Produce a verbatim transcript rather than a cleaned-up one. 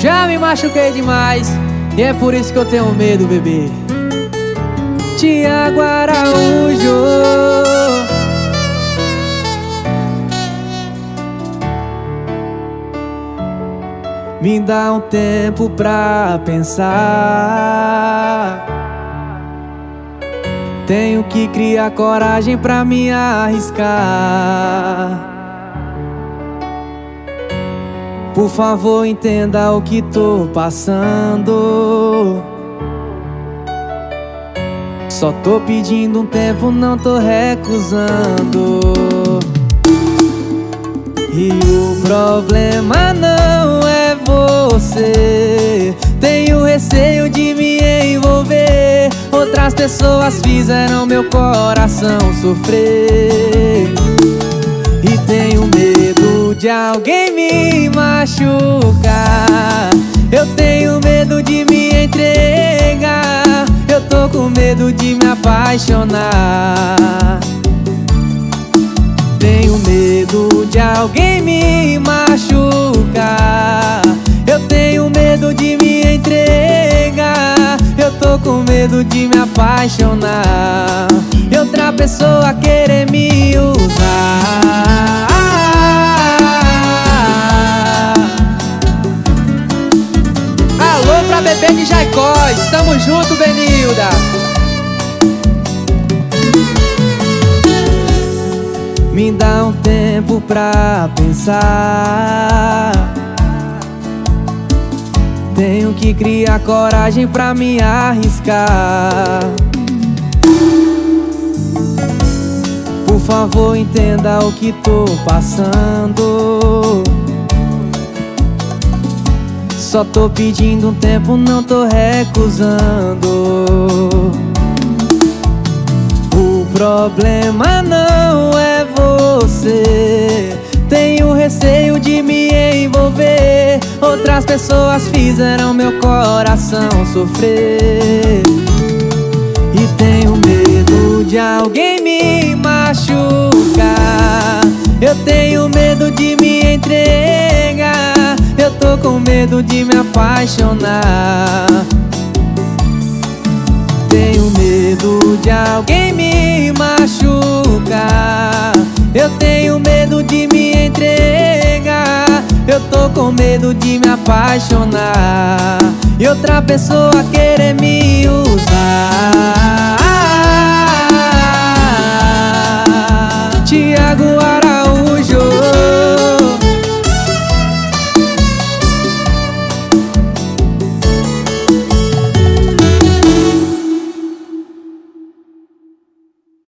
Já me machuquei demais e é por isso que eu tenho medo, bebê. Thiago Araújo. Me dá um tempo pra pensar. Tenho que criar coragem pra me arriscar. Por favor, entenda o que tô passando. Só tô pedindo um tempo, não tô recusando. E o problema não é você. Tenho receio de me envolver. Outras pessoas fizeram meu coração sofrer. E tenho medo de alguém me machucar. Eu tenho medo de me entregar. Eu tô com medo de me apaixonar. Tenho medo de alguém me machucar. Eu tenho medo de me entregar. Eu tô com medo de me apaixonar e outra pessoa querer me usar. Alô pra bebê de Jaicós, tamo junto, Benilda. Me dá um tempo pra pensar. Tenho que criar coragem pra me arriscar. Por favor, entenda o que tô passando. Só tô pedindo um tempo, não tô recusando. O problema não é você. Tenho receio de me envolver. Outras pessoas fizeram meu coração sofrer. E tenho medo de alguém me machucar. Eu tenho medo de me entregar. Eu tô com medo de me apaixonar. Tenho medo de alguém me machucar. Eu tenho medo de me entregar. Eu tô com medo de me apaixonar e outra pessoa querer me usar. Thiago